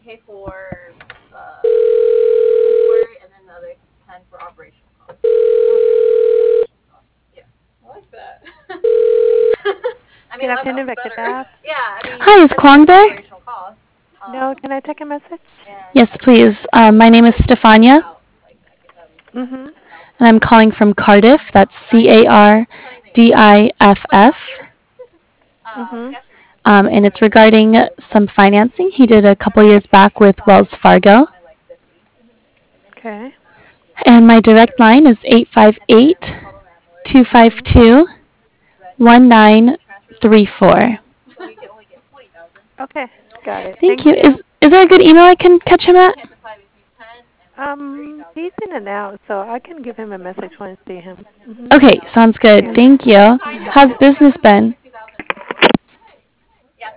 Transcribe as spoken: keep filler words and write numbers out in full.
K for uh, inventory, and then the other ten for operational costs. Yeah, I like that. I mean, Good that afternoon, sounds Vector better. Bath. Yeah, I mean, Hi, is that's Kwong there? operational costs. Um, No, can I take a message? and Yes, please. Um, my name is Stefania, out, like, I give them Mm-hmm. ten thousand. and I'm calling from Cardiff. That's C A R D I F F. Um, Mm-hmm. Um, and it's regarding some financing he did a couple years back with Wells Fargo. Okay. And my direct line is eight five eight, two five Mm-hmm. two, one nine three four. Okay. Got it. Thank Thank you. you. Is is there a good email I can catch him at? Um, he's in and out, so I can give him a message when I see him. Mm-hmm. Okay, sounds good. Yeah. Thank you. Mm-hmm. How's business been?